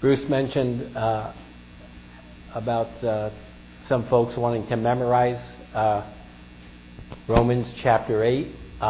Bruce mentioned about some folks wanting to memorize Romans chapter 8.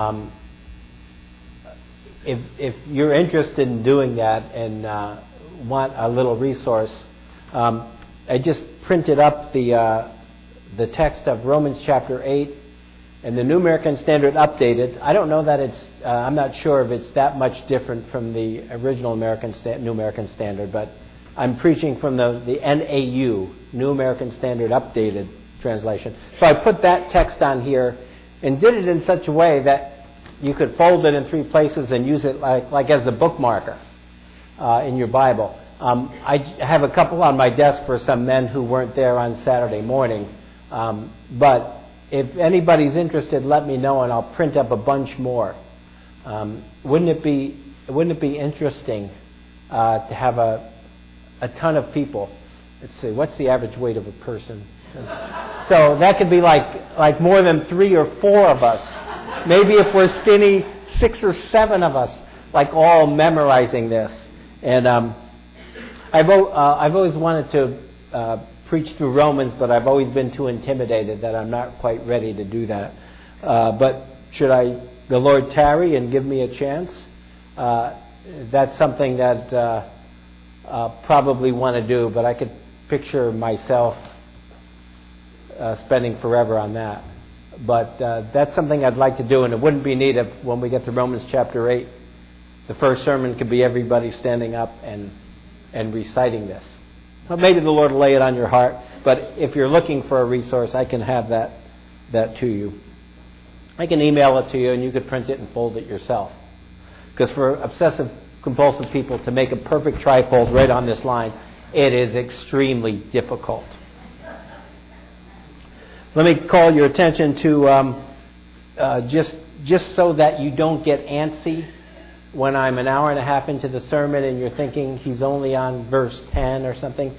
If you're interested in doing that and want a little resource, I just printed up the text of Romans chapter 8 and the New American Standard updated. I don't know that it's, I'm not sure if it's that much different from the original New American Standard, but I'm preaching from the NAU, New American Standard updated translation. So I put that text on here and did it in such a way that you could fold it in 3 places and use it like as a bookmarker in your Bible. I have a couple on my desk for some men who weren't there on Saturday morning. But if anybody's interested, let me know and I'll print up a bunch more. Wouldn't it be interesting to have a ton of people? Let's see, what's the average weight of a person? So that could be like more than 3 or 4 of us. Maybe if we're skinny, 6 or 7 of us, like all memorizing this. And I've always wanted to preach through Romans, but I've always been too intimidated that I'm not quite ready to do that. But should the Lord tarry and give me a chance, that's something that probably want to do, but I could picture myself spending forever on that. But that's something I'd like to do, and it wouldn't be neat if when we get to Romans chapter 8, the first sermon could be everybody standing up and reciting this. Well, maybe the Lord will lay it on your heart, but if you're looking for a resource, I can have that to you. I can email it to you, and you could print it and fold it yourself. Because for obsessive compulsive people to make a perfect trifold right on this line, it is extremely difficult. Let me call your attention to just so that you don't get antsy when I'm an hour and a half into the sermon and you're thinking he's only on verse 10 or something.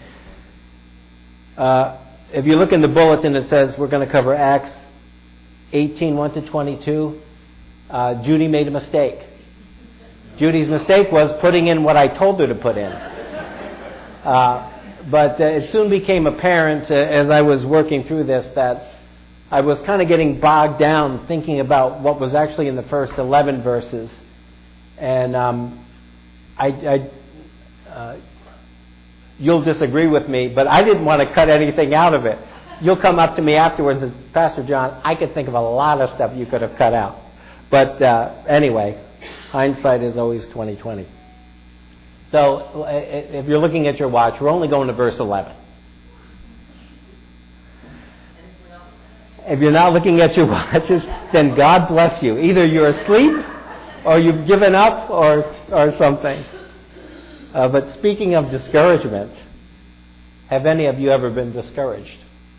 If you look in the bulletin, it says we're going to cover Acts 18, 1 to 22. Judy made a mistake. Judy's mistake was putting in what I told her to put in. But it soon became apparent as I was working through this that I was kind of getting bogged down thinking about what was actually in the first 11 verses. And you'll disagree with me, but I didn't want to cut anything out of it. You'll come up to me afterwards and say, Pastor John, I could think of a lot of stuff you could have cut out. But anyway, hindsight is always 20/20. So if you're looking at your watch, we're only going to verse 11. If you're not looking at your watches, then God bless you. Either you're asleep or you've given up or something. But speaking of discouragement, have any of you ever been discouraged?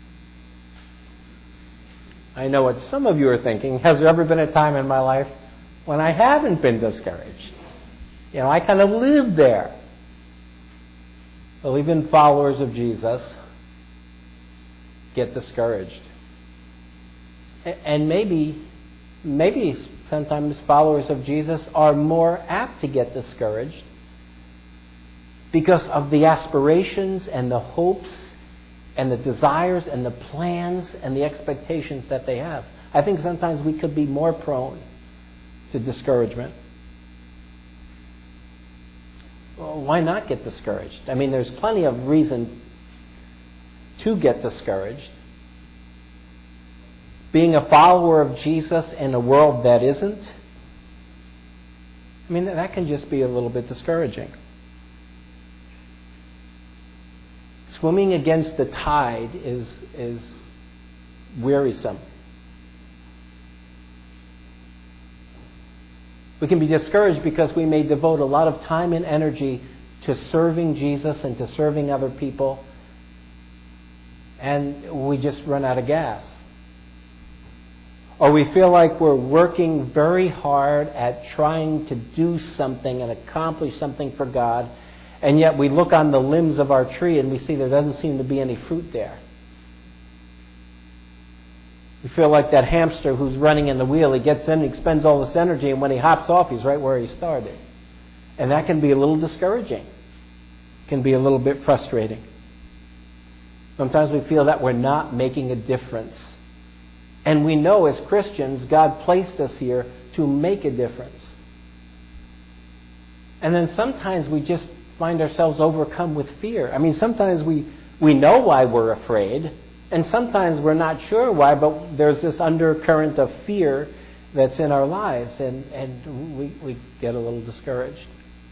I know what some of you are thinking. Has there ever been a time in my life when I haven't been discouraged? You know, I kind of lived there. Well, even followers of Jesus get discouraged. And maybe sometimes followers of Jesus are more apt to get discouraged because of the aspirations and the hopes and the desires and the plans and the expectations that they have. I think sometimes we could be more prone to discouragement. Well, why not get discouraged? I mean, there's plenty of reason to get discouraged. Being a follower of Jesus in a world that isn't, I mean, that can just be a little bit discouraging. Swimming against the tide is wearisome. We can be discouraged because we may devote a lot of time and energy to serving Jesus and to serving other people, and we just run out of gas. Or we feel like we're working very hard at trying to do something and accomplish something for God, and yet we look on the limbs of our tree and we see there doesn't seem to be any fruit there. We feel like that hamster who's running in the wheel. He gets in, he expends all this energy, and when he hops off, he's right where he started. And that can be a little discouraging. can be a little bit frustrating. Sometimes we feel that we're not making a difference. And we know as Christians, God placed us here to make a difference. And then sometimes we just find ourselves overcome with fear. I mean, sometimes we know why we're afraid, and sometimes we're not sure why, but there's this undercurrent of fear that's in our lives, and we get a little discouraged.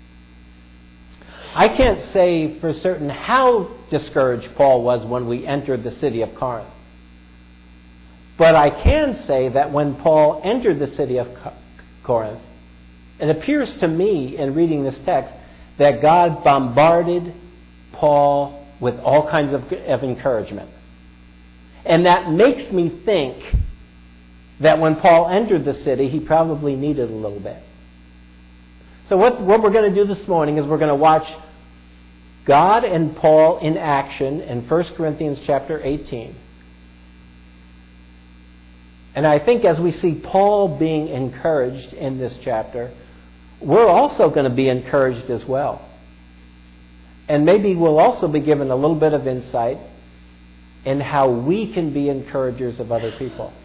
I can't say for certain how discouraged Paul was when we entered the city of Corinth. But I can say that when Paul entered the city of Corinth, it appears to me in reading this text that God bombarded Paul with all kinds of encouragement. And that makes me think that when Paul entered the city, he probably needed a little bit. So what we're going to do this morning is we're going to watch God and Paul in action in 1 Corinthians chapter 18. And I think as we see Paul being encouraged in this chapter, we're also going to be encouraged as well. And maybe we'll also be given a little bit of insight in how we can be encouragers of other people.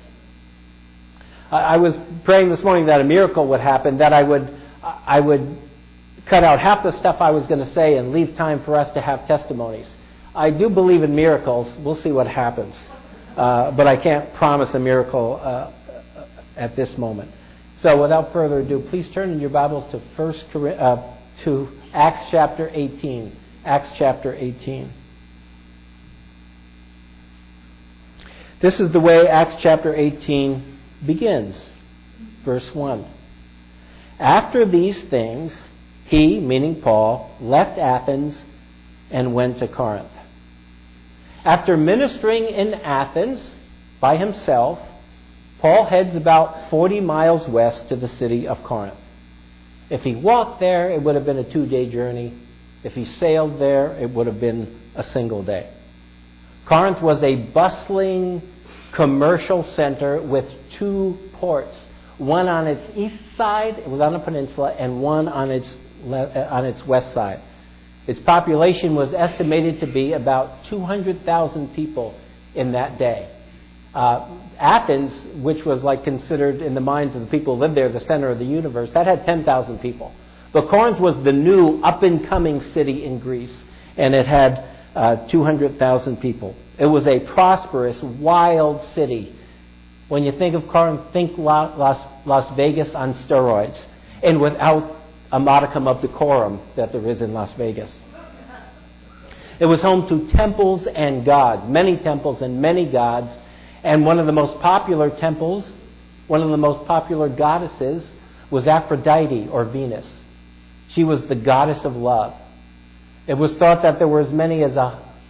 I was praying this morning that a miracle would happen, that I would cut out half the stuff I was going to say and leave time for us to have testimonies. I do believe in miracles. We'll see what happens. But I can't promise a miracle at this moment. So without further ado, please turn in your Bibles to Acts chapter 18. Acts chapter 18. This is the way Acts chapter 18 begins. Verse 1. After these things, he, meaning Paul, left Athens and went to Corinth. After ministering in Athens by himself, Paul heads about 40 miles west to the city of Corinth. If he walked there, it would have been a 2-day journey. If he sailed there, it would have been a single day. Corinth was a bustling commercial center with 2 ports. One on its east side, it was on a peninsula, and one on its west side. Its population was estimated to be about 200,000 people in that day. Athens, which was considered in the minds of the people who lived there the center of the universe, that had 10,000 people. But Corinth was the new up-and-coming city in Greece, and it had 200,000 people. It was a prosperous, wild city. When you think of Corinth, think Las Vegas on steroids, and without a modicum of decorum that there is in Las Vegas. It was home to temples and gods, many temples and many gods, and one of the most popular temples, one of the most popular goddesses was Aphrodite or Venus. She was the goddess of love. It was thought that there were as many as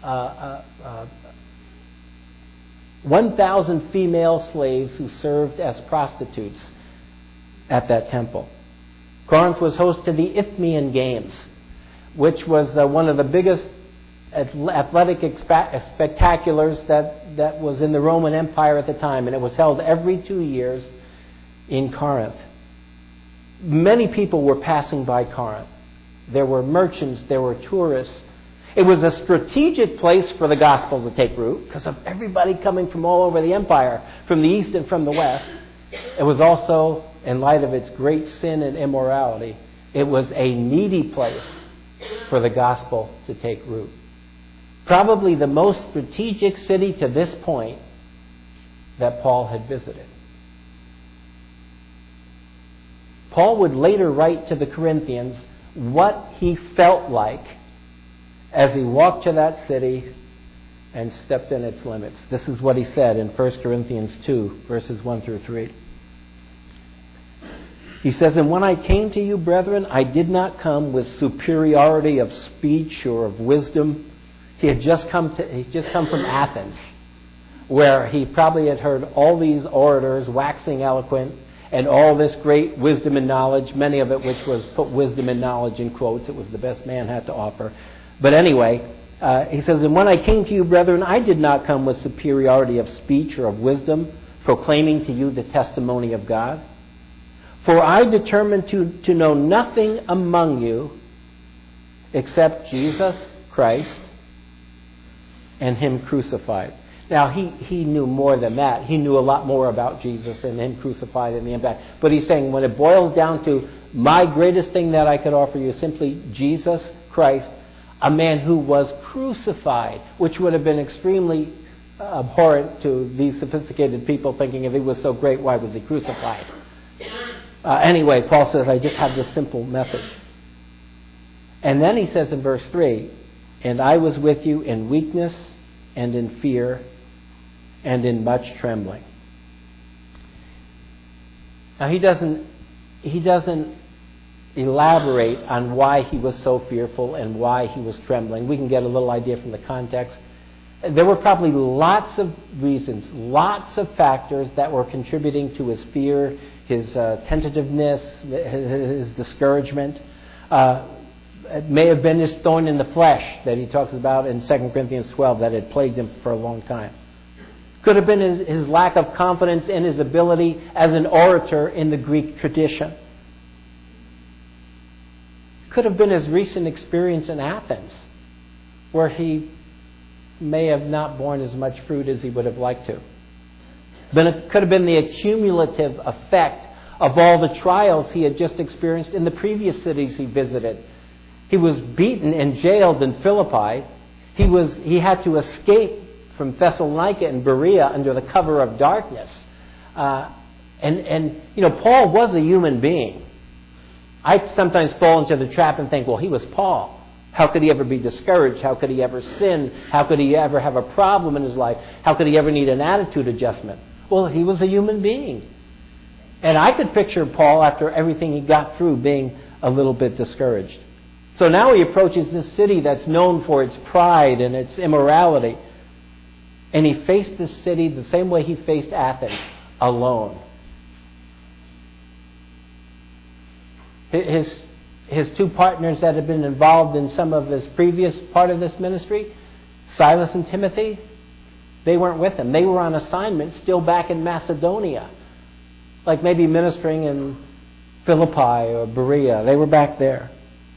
1,000 female slaves who served as prostitutes at that temple. Corinth was host to the Isthmian Games, which was one of the biggest athletic spectaculars that was in the Roman Empire at the time, and it was held every 2 years in Corinth. Many people were passing by Corinth. There were merchants, there were tourists. It was a strategic place for the gospel to take root because of everybody coming from all over the empire, from the east and from the west. It was also, in light of its great sin and immorality, it was a needy place for the gospel to take root. Probably the most strategic city to this point that Paul had visited. Paul would later write to the Corinthians what he felt like as he walked to that city and stepped in its limits. This is what he said in 1 Corinthians 2, verses 1 through 3. He says, "And when I came to you, brethren, I did not come with superiority of speech or of wisdom." He'd just come from Athens, where he probably had heard all these orators waxing eloquent and all this great wisdom and knowledge, many of it which was put wisdom and knowledge in quotes. It was the best man had to offer. But anyway, he says, "And when I came to you, brethren, I did not come with superiority of speech or of wisdom, proclaiming to you the testimony of God. For I determined to know nothing among you except Jesus Christ and Him crucified. Now, he knew more than that. He knew a lot more about Jesus and Him crucified and the impact. But he's saying when it boils down to my greatest thing that I could offer you is simply Jesus Christ, a man who was crucified, which would have been extremely abhorrent to these sophisticated people, thinking if He was so great, why was He crucified? Anyway, Paul says, I just have this simple message. And then he says in verse 3, and I was with you in weakness and in fear and in much trembling. Now he doesn't elaborate on why he was so fearful and why he was trembling. We can get a little idea from the context. There were probably lots of reasons, lots of factors that were contributing to his fear, his tentativeness, his discouragement. It may have been his thorn in the flesh that he talks about in 2 Corinthians 12 that had plagued him for a long time. Could have been his lack of confidence in his ability as an orator in the Greek tradition. Could have been his recent experience in Athens, where he may have not borne as much fruit as he would have liked to. But it could have been the accumulative effect of all the trials he had just experienced in the previous cities he visited. He was beaten and jailed in Philippi. He had to escape from Thessalonica and Berea under the cover of darkness. And Paul was a human being. I sometimes fall into the trap and think, well, he was Paul. How could he ever be discouraged? How could he ever sin? How could he ever have a problem in his life? How could he ever need an attitude adjustment? Well, he was a human being. And I could picture Paul, after everything he got through, being a little bit discouraged. So now he approaches this city that's known for its pride and its immorality. And he faced this city the same way he faced Athens, alone. His two partners that had been involved in some of his previous part of this ministry, Silas and Timothy, they weren't with him. They were on assignment still back in Macedonia, like maybe ministering in Philippi or Berea. They were back there.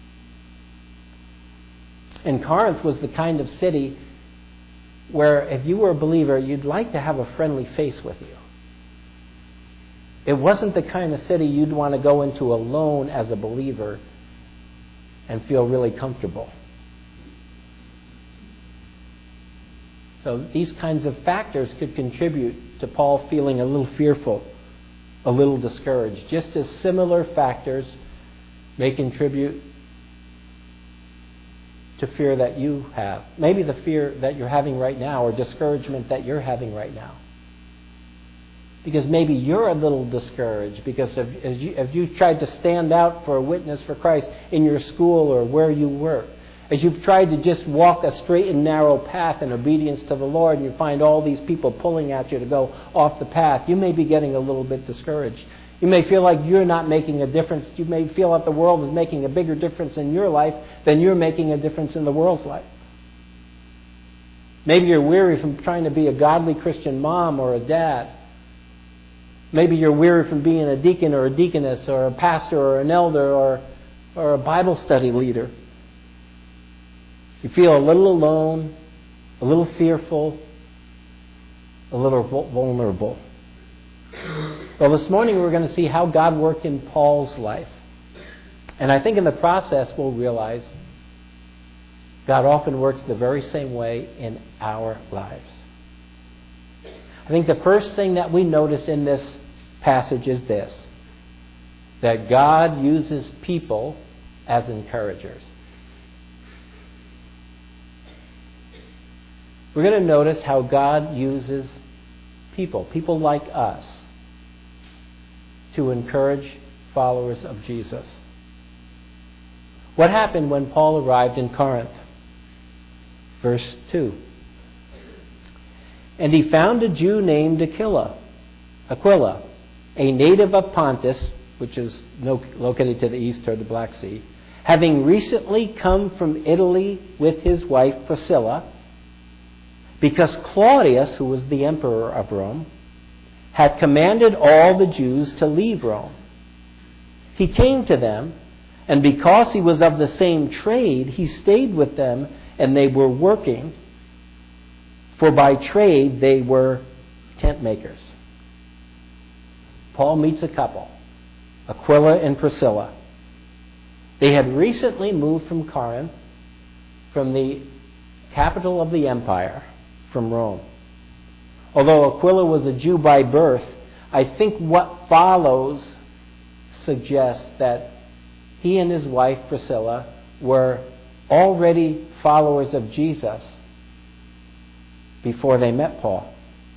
And Corinth was the kind of city where if you were a believer, you'd like to have a friendly face with you. It wasn't the kind of city you'd want to go into alone as a believer and feel really comfortable. So these kinds of factors could contribute to Paul feeling a little fearful, a little discouraged, just as similar factors may contribute to fear that you have. Maybe the fear that you're having right now or discouragement that you're having right now. Because maybe you're a little discouraged because if you tried to stand out for a witness for Christ in your school or where you work, as you've tried to just walk a straight and narrow path in obedience to the Lord and you find all these people pulling at you to go off the path, you may be getting a little bit discouraged. You may feel like you're not making a difference. You may feel like the world is making a bigger difference in your life than you're making a difference in the world's life. Maybe you're weary from trying to be a godly Christian mom or a dad. Maybe you're weary from being a deacon or a deaconess or a pastor or an elder or a Bible study leader. You feel a little alone, a little fearful, a little vulnerable. Well, this morning we're going to see how God worked in Paul's life. And I think in the process we'll realize God often works the very same way in our lives. I think the first thing that we notice in this passage is this: that God uses people as encouragers. We're going to notice how God uses people like us, to encourage followers of Jesus. What happened when Paul arrived in Corinth? Verse 2. And he found a Jew named Aquila, a native of Pontus, which is located to the east toward the Black Sea, having recently come from Italy with his wife Priscilla, because Claudius, who was the emperor of Rome, had commanded all the Jews to leave Rome. He came to them And because he was of the same trade, he stayed with them, and they were working, for by trade they were tent makers. Paul meets a couple, Aquila and Priscilla. They had recently moved from Corinth, from the capital of the empire, from Rome. Although Aquila was a Jew by birth, I think what follows suggests that he and his wife Priscilla were already followers of Jesus before they met Paul.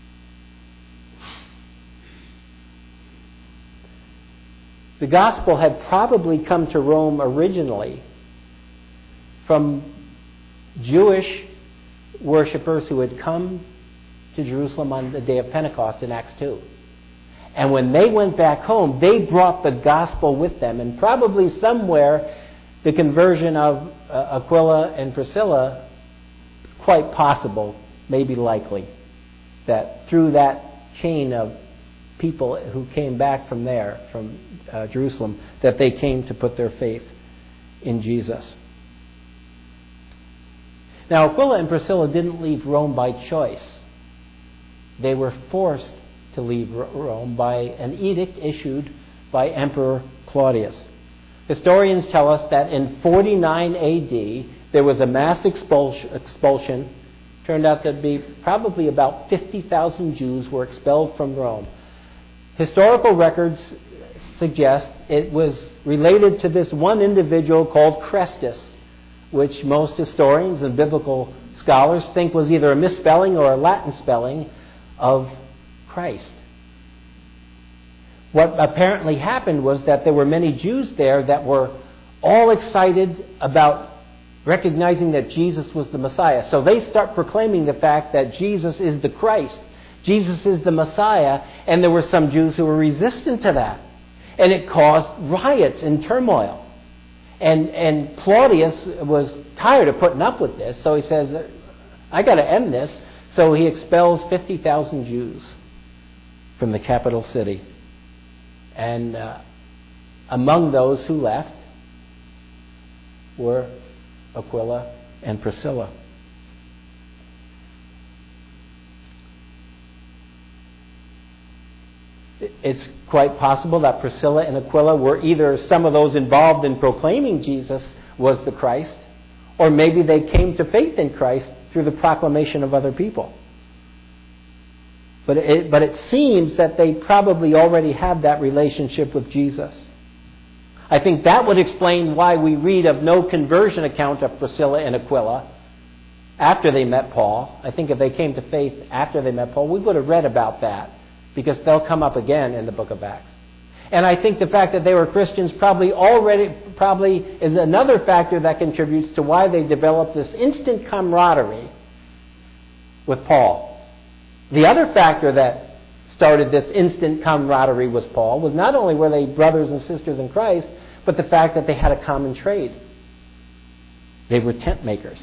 The gospel had probably come to Rome originally from Jewish worshippers who had come to Jerusalem on the day of Pentecost in Acts 2. And when they went back home, they brought the gospel with them. And probably somewhere the conversion of Aquila and Priscilla, quite possible, maybe likely, that through that chain of people who came back from there, from Jerusalem, that they came to put their faith in Jesus. Now, Aquila and Priscilla didn't leave Rome by choice. They were forced to leave Rome by an edict issued by Emperor Claudius. Historians tell us that in 49 AD, there was a mass expulsion. Turned out to be probably about 50,000 Jews were expelled from Rome. Historical records suggest it was related to this one individual called Chrestus, which most historians and biblical scholars think was either a misspelling or a Latin spelling of Christ. What apparently happened was that there were many Jews there that were all excited about recognizing that Jesus was the Messiah. So they start proclaiming the fact that Jesus is the Christ. Jesus is the Messiah, and there were some Jews who were resistant to that. And it caused riots and turmoil. And Claudius was tired of putting up with this, so he says, I got to end this. So he expels 50,000 Jews from the capital city. And among those who left were Aquila and Priscilla. It's quite possible that Priscilla and Aquila were either some of those involved in proclaiming Jesus was the Christ, or maybe they came to faith in Christ through the proclamation of other people. But it seems that they probably already had that relationship with Jesus. I think that would explain why we read of no conversion account of Priscilla and Aquila after they met Paul. I think if they came to faith after they met Paul, we would have read about that, because they'll come up again in the book of Acts. And I think the fact that they were Christians probably is another factor that contributes to why they developed this instant camaraderie with Paul. The other factor that started this instant camaraderie with Paul was not only were they brothers and sisters in Christ, but the fact that they had a common trade. They were tent makers.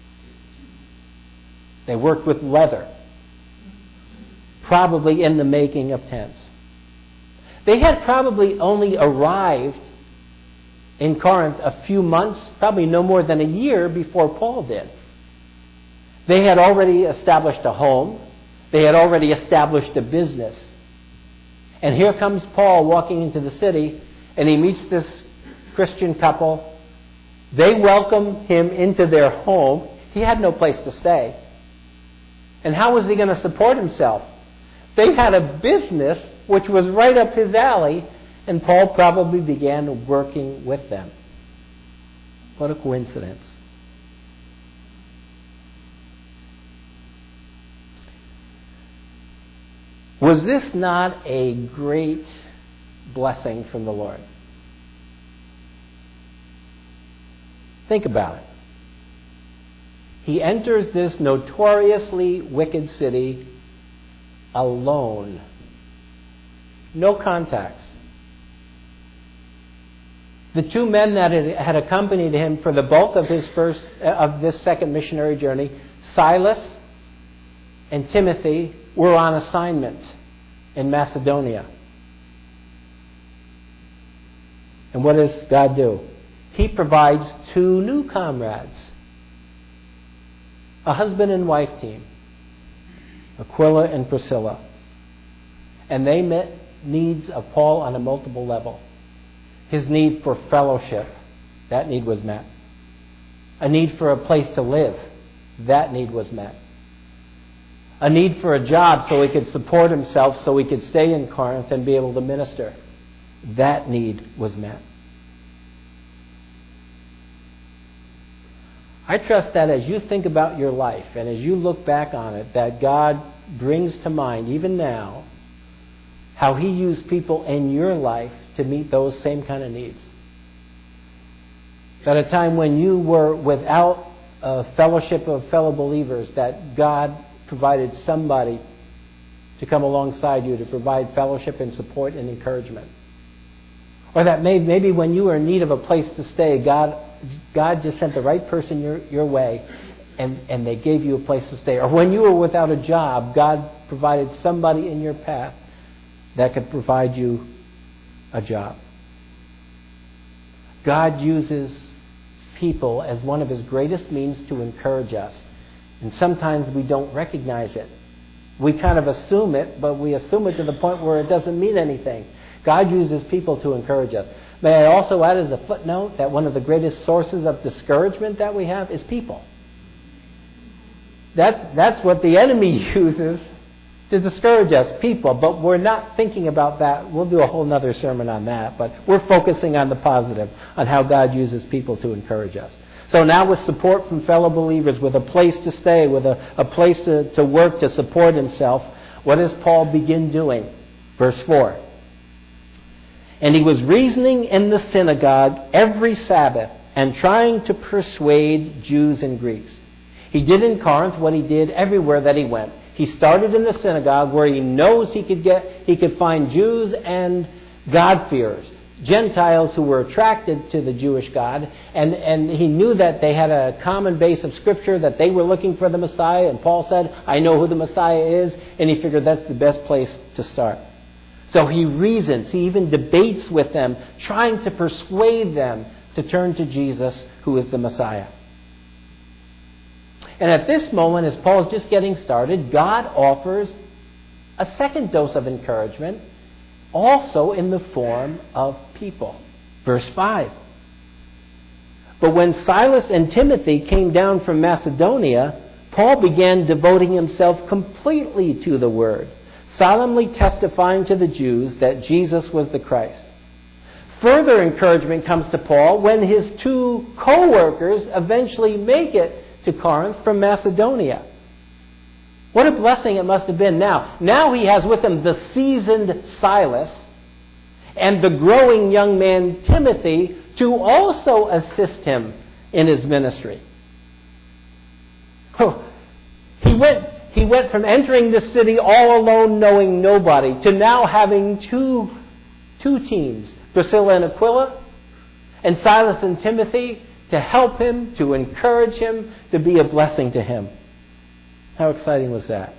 They worked with leather, probably in the making of tents. They had probably only arrived in Corinth a few months, probably no more than a year before Paul did. They had already established a home. They had already established a business. And here comes Paul walking into the city, and he meets this Christian couple. They welcome him into their home. He had no place to stay. And how was he going to support himself? They had a business which was right up his alley, and Paul probably began working with them. What a coincidence. Was this not a great blessing from the Lord? Think about it. He enters this notoriously wicked city alone. No contacts. The two men that had accompanied him for the bulk of this second missionary journey, Silas and Timothy, were on assignment in Macedonia. And what does God do? he provides two new comrades, a husband and wife team, Aquila and Priscilla. And they met needs of Paul on a multiple level. His need for fellowship, that need was met. A need for a place to live, that need was met. A need for a job so he could support himself, so he could stay in Corinth and be able to minister. That need was met. I trust that as you think about your life and as you look back on it, that God brings to mind, even now, how he used people in your life to meet those same kind of needs. At a time when you were without a fellowship of fellow believers, that God provided somebody to come alongside you to provide fellowship and support and encouragement. Or that maybe when you were in need of a place to stay, God just sent the right person your way and they gave you a place to stay. Or when you were without a job, God provided somebody in your path that could provide you a job. God uses people as one of his greatest means to encourage us. And sometimes we don't recognize it. We kind of assume it, but we assume it to the point where it doesn't mean anything. God uses people to encourage us. May I also add as a footnote that one of the greatest sources of discouragement that we have is people. That's what the enemy uses to discourage us, people. But we're not thinking about that. We'll do a whole other sermon on that. But we're focusing on the positive, on how God uses people to encourage us. So now with support from fellow believers, with a place to stay, with a place to work, to support himself, what does Paul begin doing? Verse 4. And he was reasoning in the synagogue every Sabbath and trying to persuade Jews and Greeks. He did in Corinth what he did everywhere that he went. He started in the synagogue where he knows he could find Jews and God-fearers, Gentiles who were attracted to the Jewish God, and he knew that they had a common base of Scripture, that they were looking for the Messiah, and Paul said, I know who the Messiah is, and he figured that's the best place to start. So he reasons, he even debates with them, trying to persuade them to turn to Jesus, who is the Messiah. And at this moment, as Paul's just getting started, God offers a second dose of encouragement, also in the form of people. Verse 5. But when Silas and Timothy came down from Macedonia, Paul began devoting himself completely to the word, solemnly testifying to the Jews that Jesus was the Christ. Further encouragement comes to Paul when his two co-workers eventually make it to Corinth from Macedonia. What a blessing it must have been now. Now he has with him the seasoned Silas and the growing young man Timothy to also assist him in his ministry. He went from entering the city all alone, knowing nobody, to now having two teams, Priscilla and Aquila, and Silas and Timothy, to help him, to encourage him, to be a blessing to him. How exciting was that?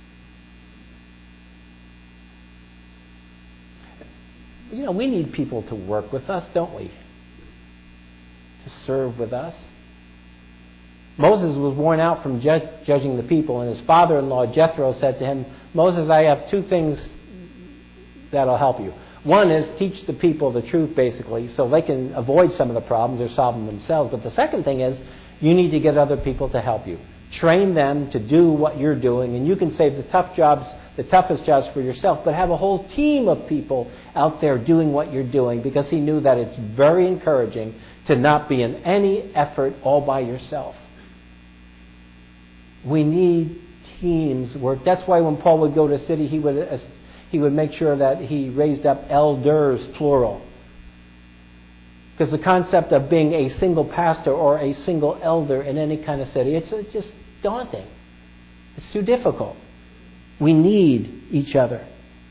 You know, we need people to work with us, don't we? To serve with us. Moses was worn out from judging the people, and his father-in-law Jethro said to him, Moses, I have two things that'll help you. One is teach the people the truth, basically, so they can avoid some of the problems or solve them themselves. But the second thing is you need to get other people to help you. Train them to do what you're doing, and you can save the toughest jobs for yourself, but have a whole team of people out there doing what you're doing, because he knew that it's very encouraging to not be in any effort all by yourself. We need teams work. That's why when Paul would go to a city, he would make sure that he raised up elders, plural. Because the concept of being a single pastor or a single elder in any kind of city, it's just daunting. It's too difficult. We need each other.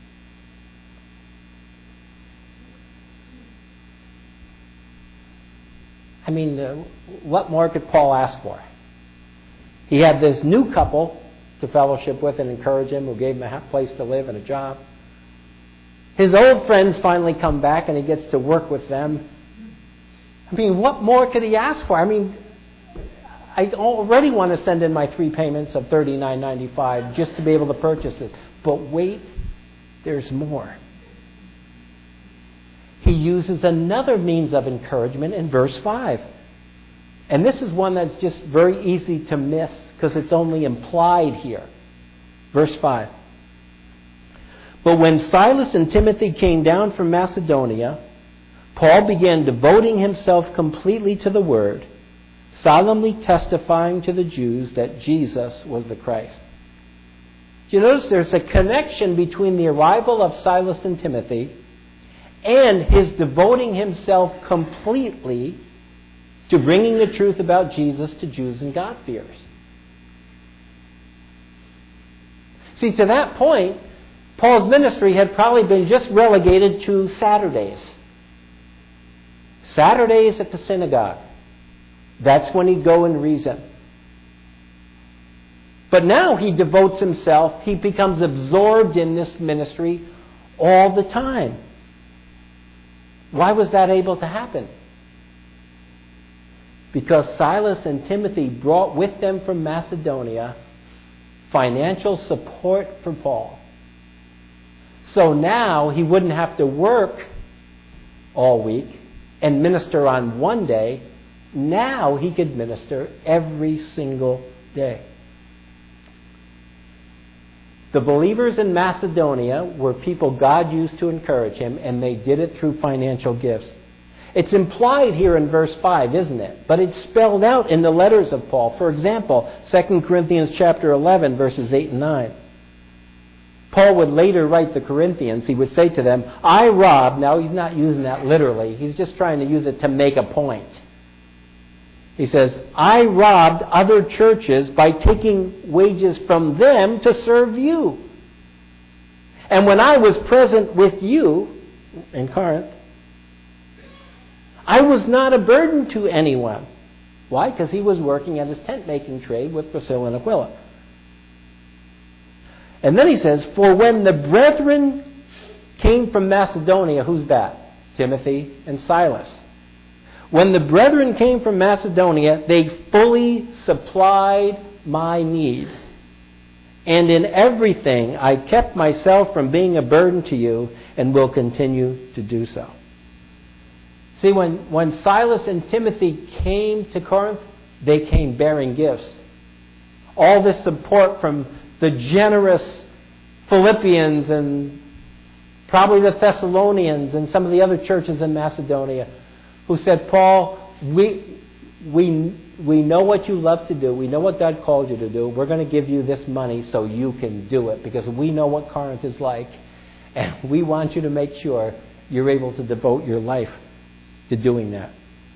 I mean, what more could Paul ask for? He had this new couple to fellowship with and encourage him, who gave him a place to live and a job. His old friends finally come back and he gets to work with them. I mean, what more could he ask for? I mean, I already want to send in my 3 payments of $39.95 just to be able to purchase this. But wait, there's more. He uses another means of encouragement in verse 5. And this is one that's just very easy to miss because it's only implied here. Verse 5. But when Silas and Timothy came down from Macedonia, Paul began devoting himself completely to the word, solemnly testifying to the Jews that Jesus was the Christ. You notice there's a connection between the arrival of Silas and Timothy and his devoting himself completely to bringing the truth about Jesus to Jews and God-fearers. See, to that point, Paul's ministry had probably been just relegated to Saturdays. Saturdays at the synagogue. That's when he'd go and reason. But now he devotes himself, he becomes absorbed in this ministry all the time. Why was that able to happen? Because Silas and Timothy brought with them from Macedonia financial support for Paul. So now he wouldn't have to work all week and minister on one day. Now he could minister every single day. The believers in Macedonia were people God used to encourage him, and they did it through financial gifts. It's implied here in verse 5, isn't it? But it's spelled out in the letters of Paul. For example, 2 Corinthians chapter 11, verses 8 and 9. Paul would later write the Corinthians, he would say to them, I robbed. Now he's not using that literally. He's just trying to use it to make a point. He says, I robbed other churches by taking wages from them to serve you. And when I was present with you in Corinth, I was not a burden to anyone. Why? Because he was working at his tent-making trade with Priscilla and Aquila. And then he says, for when the brethren came from Macedonia, who's that? Timothy and Silas. When the brethren came from Macedonia, they fully supplied my need. And in everything I kept myself from being a burden to you and will continue to do so. See, when Silas and Timothy came to Corinth, they came bearing gifts. All this support from the generous Philippians and probably the Thessalonians and some of the other churches in Macedonia who said, Paul, we know what you love to do. We know what God called you to do. We're going to give you this money so you can do it because we know what Corinth is like, and we want you to make sure you're able to devote your life to doing that.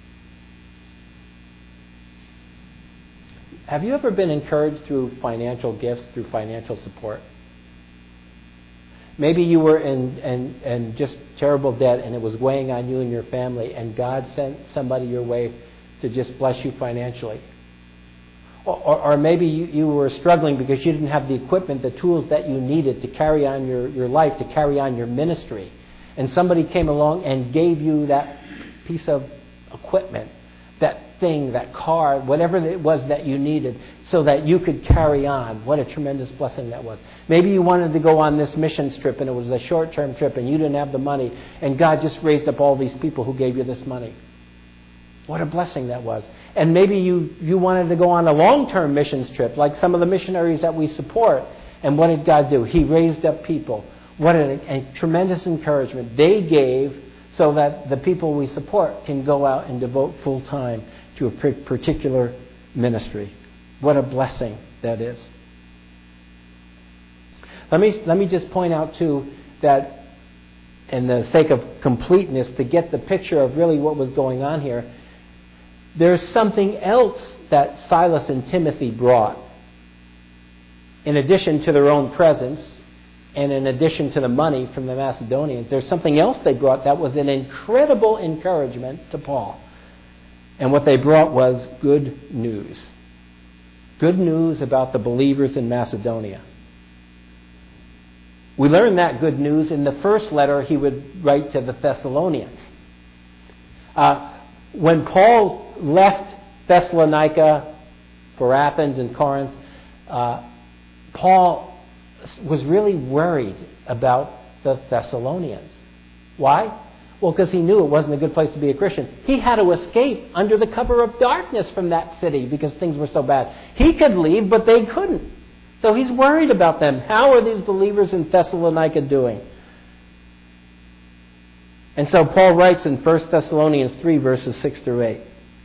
Have you ever been encouraged through financial gifts, through financial support? Maybe you were in just terrible debt and it was weighing on you and your family, and God sent somebody your way to just bless you financially. Or maybe you were struggling because you didn't have the equipment, the tools that you needed to carry on your life, to carry on your ministry. And somebody came along and gave you that piece of equipment, that thing, that car, whatever it was that you needed so that you could carry on. What a tremendous blessing that was. Maybe you wanted to go on this missions trip and it was a short-term trip and you didn't have the money, and God just raised up all these people who gave you this money. What a blessing that was. And maybe you wanted to go on a long-term missions trip like some of the missionaries that we support. And what did God do? He raised up people. What a tremendous encouragement. They gave so that the people we support can go out and devote full time to a particular ministry. What a blessing that is. Let me just point out too that, in the sake of completeness, to get the picture of really what was going on here, there's something else that Silas and Timothy brought. In addition to their own presence, and in addition to the money from the Macedonians, there's something else they brought that was an incredible encouragement to Paul. And what they brought was good news. Good news about the believers in Macedonia. We learn that good news in the first letter he would write to the Thessalonians. When Paul left Thessalonica for Athens and Corinth, Paul was really worried about the Thessalonians. Why? Well, because he knew it wasn't a good place to be a Christian. He had to escape under the cover of darkness from that city because things were so bad. He could leave, but they couldn't. So he's worried about them. How are these believers in Thessalonica doing? And so Paul writes in 1 Thessalonians 3, verses 6 through 8.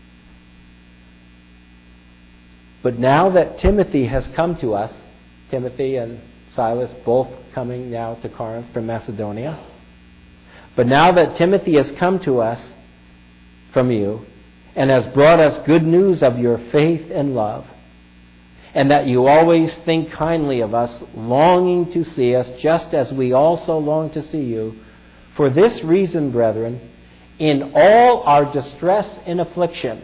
But now that Timothy has come to us, Timothy and Silas both coming now to Corinth from Macedonia. But now that Timothy has come to us from you and has brought us good news of your faith and love, and that you always think kindly of us, longing to see us just as we also long to see you, for this reason, brethren, in all our distress and affliction,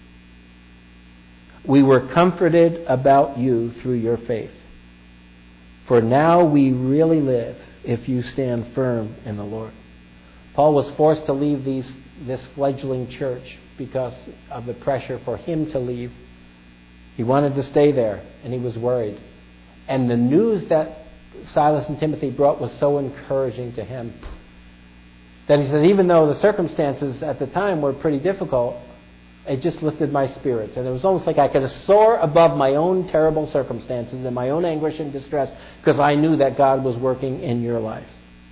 we were comforted about you through your faith. For now we really live if you stand firm in the Lord. Paul was forced to leave this fledgling church because of the pressure for him to leave. He wanted to stay there, and he was worried. And the news that Silas and Timothy brought was so encouraging to him that he said, even though the circumstances at the time were pretty difficult, it just lifted my spirits. And it was almost like I could soar above my own terrible circumstances and my own anguish and distress because I knew that God was working in your life.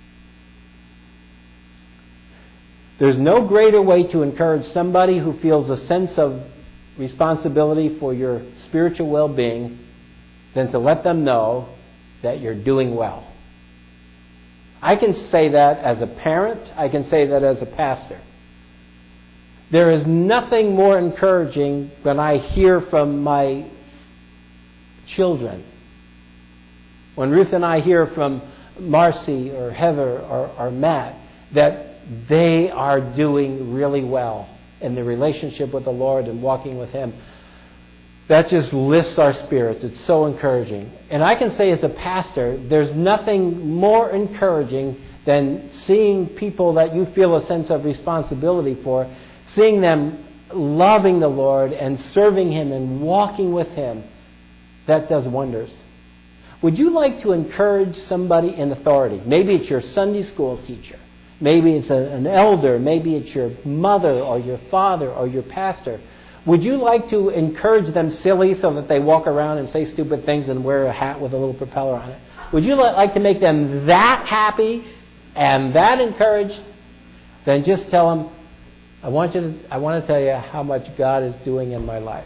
There's no greater way to encourage somebody who feels a sense of responsibility for your spiritual well-being than to let them know that you're doing well. I can say that as a parent. I can say that as a pastor. There is nothing more encouraging when I hear from my children. When Ruth and I hear from Marcy or Heather or Matt that they are doing really well in the relationship with the Lord and walking with Him, that just lifts our spirits. It's so encouraging. And I can say as a pastor, there's nothing more encouraging than seeing people that you feel a sense of responsibility for, seeing them loving the Lord and serving Him and walking with Him. That does wonders. Would you like to encourage somebody in authority? Maybe it's your Sunday school teacher. Maybe it's an elder. Maybe it's your mother or your father or your pastor. Would you like to encourage them silly so that they walk around and say stupid things and wear a hat with a little propeller on it? Would you like to make them that happy and that encouraged? Then just tell them, I want to tell you how much God is doing in my life.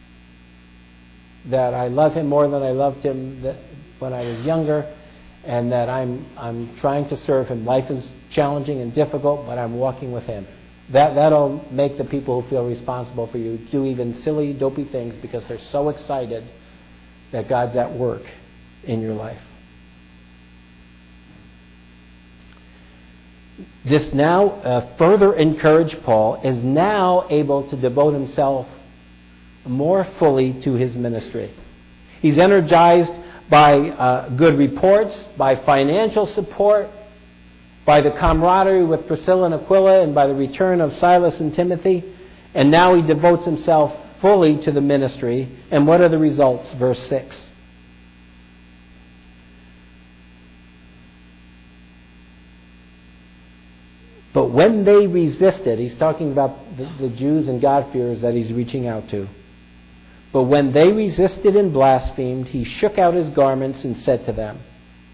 That I love Him more than I loved Him when I was younger, and that I'm trying to serve Him. Life is challenging and difficult, but I'm walking with Him. That'll make the people who feel responsible for you do even silly, dopey things because they're so excited that God's at work in your life. This now further encouraged Paul is now able to devote himself more fully to his ministry. He's energized by good reports, by financial support, by the camaraderie with Priscilla and Aquila, and by the return of Silas and Timothy. And now he devotes himself fully to the ministry. And what are the results? Verse 6. But when they resisted, he's talking about the Jews and God-fearers that he's reaching out to. But when they resisted and blasphemed, he shook out his garments and said to them,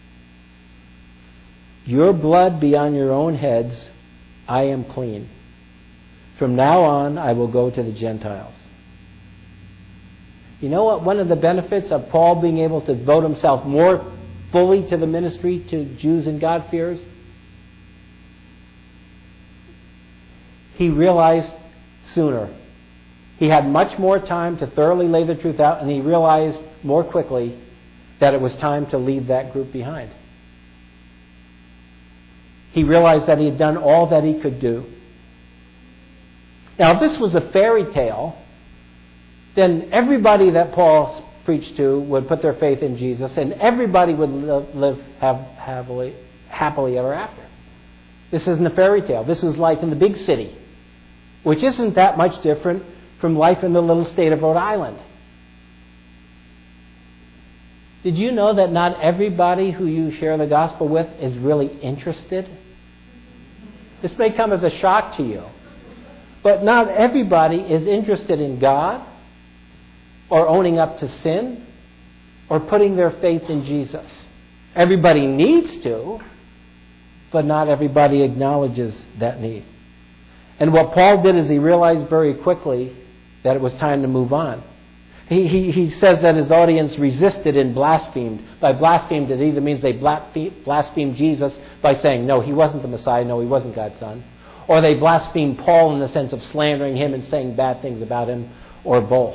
your blood be on your own heads, I am clean. From now on, I will go to the Gentiles. You know what? One of the benefits of Paul being able to devote himself more fully to the ministry to Jews and God-fearers, he realized sooner. He had much more time to thoroughly lay the truth out, and he realized more quickly that it was time to leave that group behind. He realized that he had done all that he could do. Now, if this was a fairy tale, then everybody that Paul preached to would put their faith in Jesus, and everybody would live happily ever after. This isn't a fairy tale. This is life in the big city, which isn't that much different from life in the little state of Rhode Island. Did you know that not everybody who you share the gospel with is really interested? This may come as a shock to you, but not everybody is interested in God or owning up to sin or putting their faith in Jesus. Everybody needs to, but not everybody acknowledges that need. And what Paul did is he realized very quickly that it was time to move on. He says that his audience resisted and blasphemed. By blasphemed, it either means they blasphemed Jesus by saying, no, he wasn't the Messiah, no, he wasn't God's son. Or they blasphemed Paul in the sense of slandering him and saying bad things about him, or both.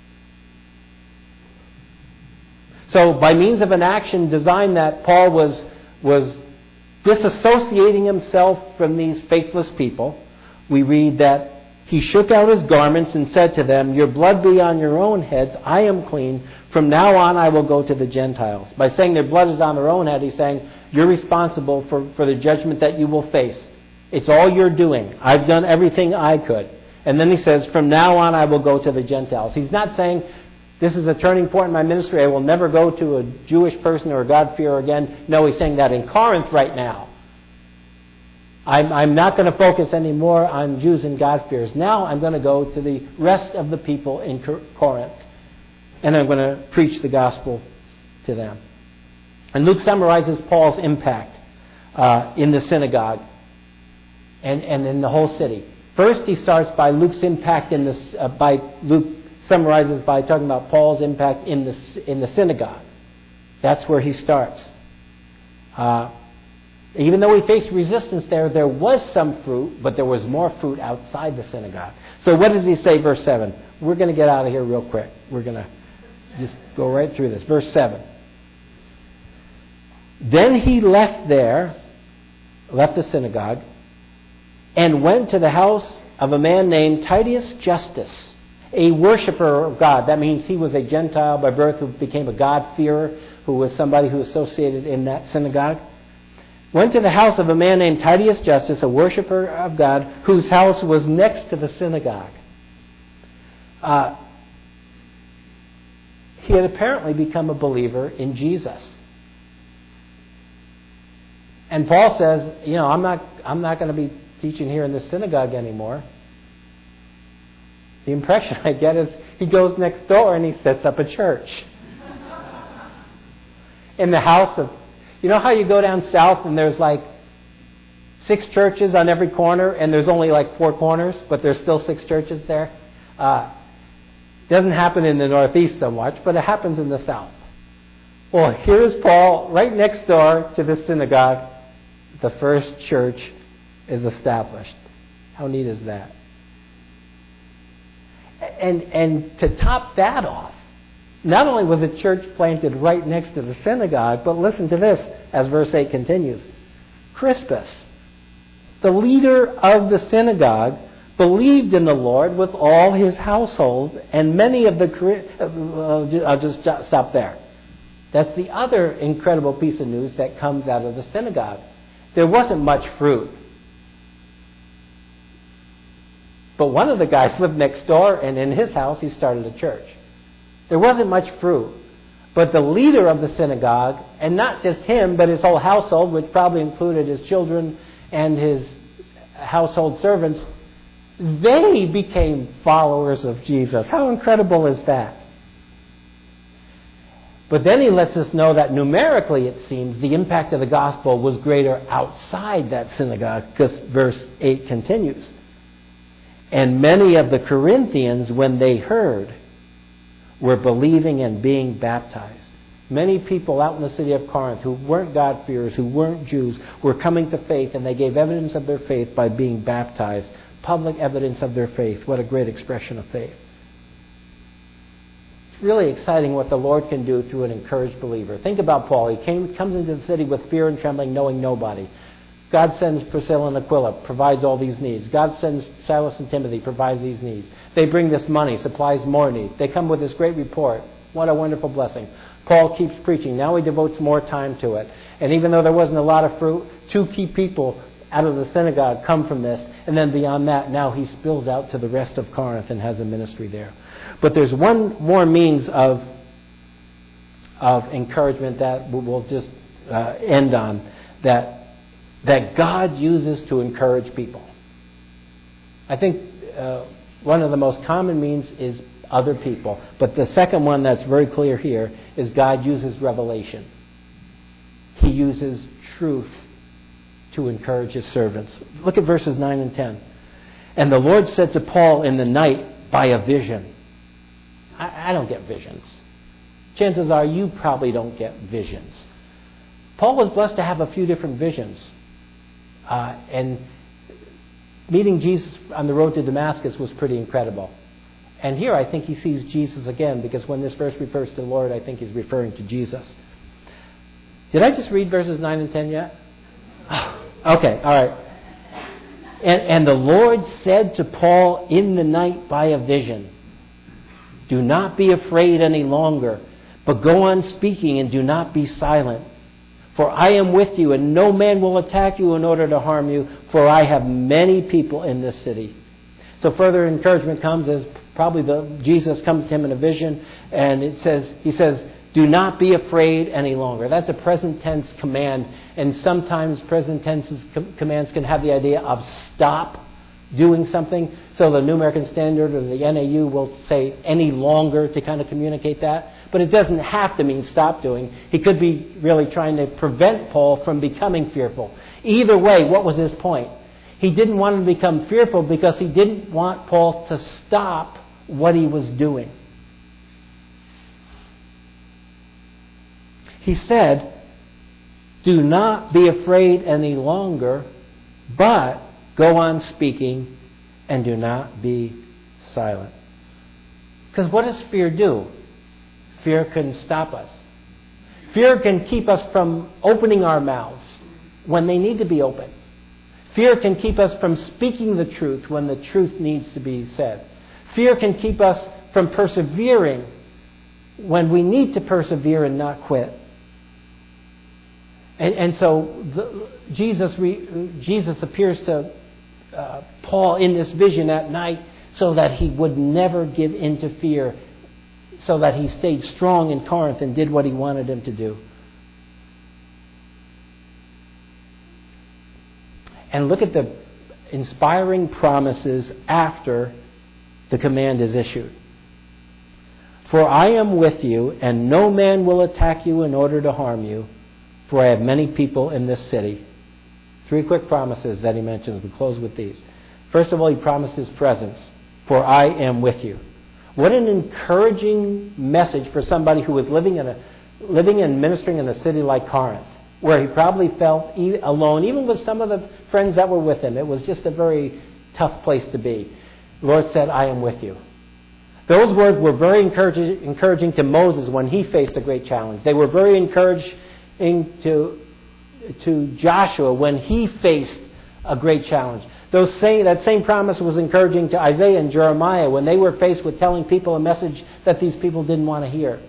So by means of an action designed that Paul was disassociating himself from these faithless people, we read that he shook out his garments and said to them, your blood be on your own heads, I am clean. From now on I will go to the Gentiles. By saying their blood is on their own head, he's saying, you're responsible for the judgment that you will face. It's all you're doing. I've done everything I could. And then he says, from now on I will go to the Gentiles. He's not saying, this is a turning point in my ministry, I will never go to a Jewish person or a God-fearer again. No, he's saying that in Corinth right now. I'm not going to focus anymore on Jews and God-fearers. Now I'm going to go to the rest of the people in Corinth. And I'm going to preach the gospel to them. And Luke summarizes Paul's impact in the synagogue and in the whole city. First, he starts by Luke's impact in this. Luke summarizes by talking about Paul's impact in the synagogue. That's where he starts. Even though he faced resistance there was some fruit, but there was more fruit outside the synagogue. So what does he say, verse 7? We're going to get out of here real quick. We're going to just go right through this. Verse 7. Then he left the synagogue, and went to the house of a man named Titius Justus, a worshiper of God. That means he was a Gentile by birth who became a God-fearer, who was somebody who was associated in that synagogue. Went to the house of a man named Titius Justus, a worshiper of God, whose house was next to the synagogue. He had apparently become a believer in Jesus. And Paul says, I'm not going to be teaching here in the synagogue anymore. The impression I get is he goes next door and he sets up a church. In the house of... You know how you go down south and there's like 6 churches on every corner and there's only like 4 corners, but there's still 6 churches there? Doesn't happen in the Northeast so much, but it happens in the South. Well, here's Paul right next door to the synagogue. The first church is established. How neat is that? And to top that off, not only was a church planted right next to the synagogue, but listen to this as verse 8 continues. Crispus, the leader of the synagogue, believed in the Lord with all his household, and many of the... I'll just stop there. That's the other incredible piece of news that comes out of the synagogue. There wasn't much fruit. But one of the guys lived next door, and in his house he started a church. There wasn't much fruit. But the leader of the synagogue, and not just him, but his whole household, which probably included his children and his household servants, they became followers of Jesus. How incredible is that? But then he lets us know that numerically, it seems, the impact of the gospel was greater outside that synagogue, because verse 8 continues. And many of the Corinthians, when they heard, were believing and being baptized. Many people out in the city of Corinth who weren't God-fearers, who weren't Jews, were coming to faith, and they gave evidence of their faith by being baptized. Public evidence of their faith. What a great expression of faith. It's really exciting what the Lord can do through an encouraged believer. Think about Paul. He comes into the city with fear and trembling, knowing nobody. God sends Priscilla and Aquila, provides all these needs. God sends Silas and Timothy, provides these needs. They bring this money, supplies more need. They come with this great report. What a wonderful blessing. Paul keeps preaching. Now he devotes more time to it. And even though there wasn't a lot of fruit, 2 key people out of the synagogue come from this. And then beyond that, now he spills out to the rest of Corinth and has a ministry there. But there's one more means of encouragement that we'll just end on, that God uses to encourage people. I think one of the most common means is other people. But the second one that's very clear here is God uses revelation. He uses truth to encourage his servants. Look at verses 9 and 10. And the Lord said to Paul in the night by a vision. I don't get visions. Chances are you probably don't get visions. Paul was blessed to have a few different visions. And meeting Jesus on the road to Damascus was pretty incredible. And here I think he sees Jesus again, because when this verse refers to the Lord, I think he's referring to Jesus. Did I just read verses 9 and 10 yet? Okay, all right. And the Lord said to Paul in the night by a vision, do not be afraid any longer, but go on speaking and do not be silent. For I am with you, and no man will attack you in order to harm you, for I have many people in this city. So further encouragement comes as probably Jesus comes to him in a vision, and he says, do not be afraid any longer. That's a present tense command, and sometimes present tense commands can have the idea of stop doing something. So the New American Standard or the NAU will say any longer to kind of communicate that. But it doesn't have to mean stop doing. He could be really trying to prevent Paul from becoming fearful. Either way, what was his point? He didn't want him to become fearful because he didn't want Paul to stop what he was doing. He said, do not be afraid any longer, but go on speaking and do not be silent. Because what does fear do? Fear can stop us. Fear can keep us from opening our mouths when they need to be open. Fear can keep us from speaking the truth when the truth needs to be said. Fear can keep us from persevering when we need to persevere and not quit. And so Jesus appears to Paul in this vision at night so that he would never give in to fear, so that he stayed strong in Corinth and did what he wanted him to do. And look at the inspiring promises after the command is issued. For I am with you, and no man will attack you in order to harm you, for I have many people in this city. 3 quick promises that he mentions. We'll close with these. First of all, he promised his presence. For I am with you. What an encouraging message for somebody who was living and ministering in a city like Corinth, where he probably felt alone, even with some of the friends that were with him. It was just a very tough place to be. The Lord said, I am with you. Those words were very encouraging to Moses when he faced a great challenge. They were very encouraging to Joshua when he faced a great challenge. That same promise was encouraging to Isaiah and Jeremiah when they were faced with telling people a message that these people didn't want to hear.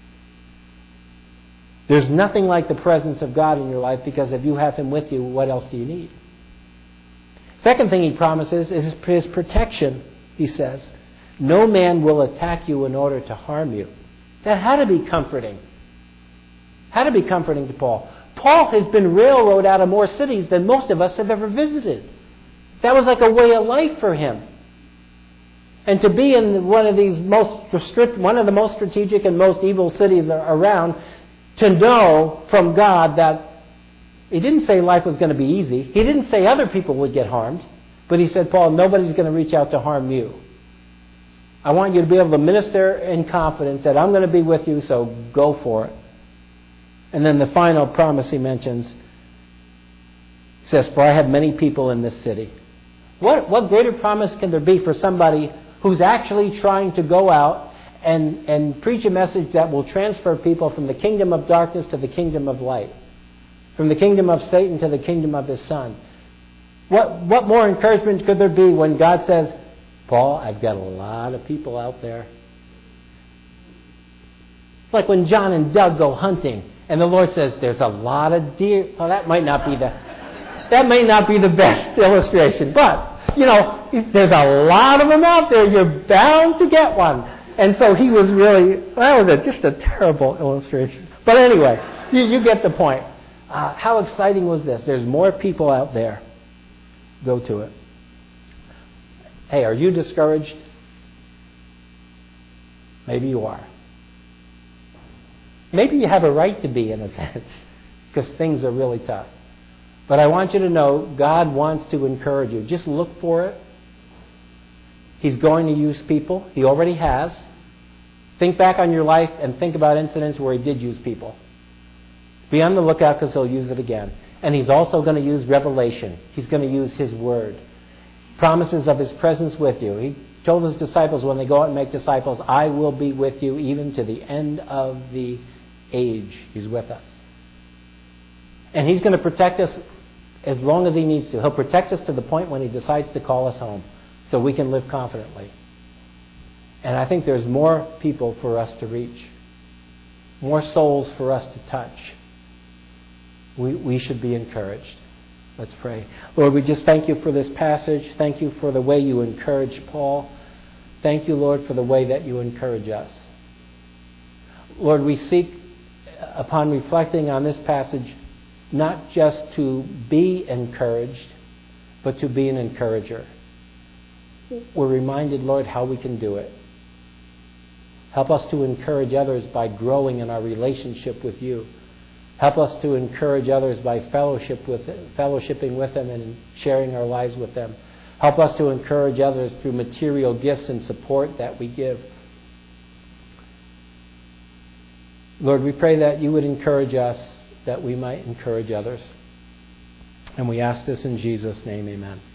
There's nothing like the presence of God in your life, because if you have him with you, what else do you need? Second thing he promises is his protection, he says. No man will attack you in order to harm you. That had to be comforting. Had to be comforting to Paul. Paul has been railroaded out of more cities than most of us have ever visited. That was like a way of life for him. And to be in one of the most strategic and most evil cities around, to know from God that he didn't say life was going to be easy. He didn't say other people would get harmed. But he said, Paul, nobody's going to reach out to harm you. I want you to be able to minister in confidence that I'm going to be with you, so go for it. And then the final promise he mentions, he says, for I have many people in this city. What greater promise can there be for somebody who's actually trying to go out and preach a message that will transfer people from the kingdom of darkness to the kingdom of light, from the kingdom of Satan to the kingdom of his Son? What more encouragement could there be when God says, Paul, I've got a lot of people out there. It's like when John and Doug go hunting and the Lord says, there's a lot of deer. Oh, that might not be the... that may not be the best illustration, but, there's a lot of them out there. You're bound to get one. And so he was really, that was just a terrible illustration. But anyway, you get the point. How exciting was this? There's more people out there. Go to it. Hey, are you discouraged? Maybe you are. Maybe you have a right to be, in a sense, because things are really tough. But I want you to know God wants to encourage you. Just look for it. He's going to use people. He already has. Think back on your life and think about incidents where He did use people. Be on the lookout because He'll use it again. And He's also going to use revelation. He's going to use His Word. Promises of His presence with you. He told His disciples when they go out and make disciples, I will be with you even to the end of the age. He's with us. And He's going to protect us as long as He needs to. He'll protect us to the point when He decides to call us home so we can live confidently. And I think there's more people for us to reach. More souls for us to touch. We should be encouraged. Let's pray. Lord, we just thank You for this passage. Thank You for the way You encourage Paul. Thank You, Lord, for the way that You encourage us. Lord, we seek, upon reflecting on this passage, not just to be encouraged, but to be an encourager. We're reminded, Lord, how we can do it. Help us to encourage others by growing in our relationship with You. Help us to encourage others by fellowshipping with them and sharing our lives with them. Help us to encourage others through material gifts and support that we give. Lord, we pray that You would encourage us, that we might encourage others. And we ask this in Jesus' name, amen.